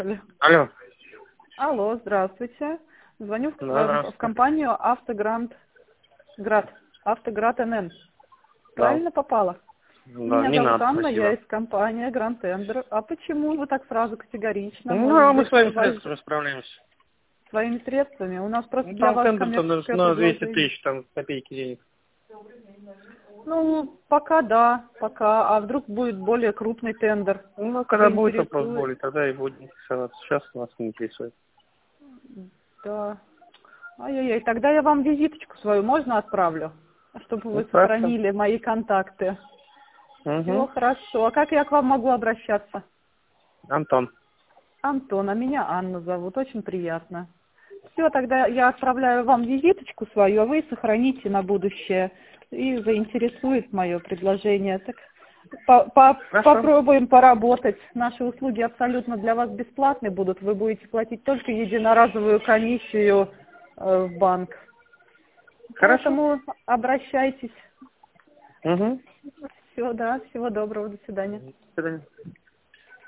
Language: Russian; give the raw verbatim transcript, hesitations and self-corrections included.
Алло. Алло. Алло, здравствуйте. Звоню в, Да, в- в здравствуйте. компанию Автоград, Град, Автоград эн эн. Да. Правильно попала? Да, Меня не зовут надо, Анна, я спасибо. из компании Гранд Тендер. А почему вы так сразу категорично? Ну, Может а мы быть, своими вас средствами справляемся. своими средствами? У нас просто Ну, для там вас тендер там даже коммерческое на двести предложение. тысяч, там копейки денег. Ну, пока да, пока. А вдруг будет более крупный тендер? Ну, когда будет вопрос Заинтересует? боли, тогда и будем интересоваться. Сейчас нас не интересует. Да. Ай-яй-яй, тогда я вам визиточку свою можно отправлю, чтобы Ну, вы правильно. сохранили мои контакты. Все Угу. хорошо. А как я к вам могу обращаться? Антон. Антон, а меня Анна зовут. Очень приятно. Все, тогда я отправляю вам визиточку свою, а вы сохраните на будущее. И заинтересует мое предложение. Так по- по- Хорошо. попробуем поработать. Наши услуги абсолютно для вас бесплатные будут. Вы будете платить только единоразовую комиссию э, в банк. Хорошо. Поэтому обращайтесь. Угу. Все, да, всего доброго, до свидания. До свидания.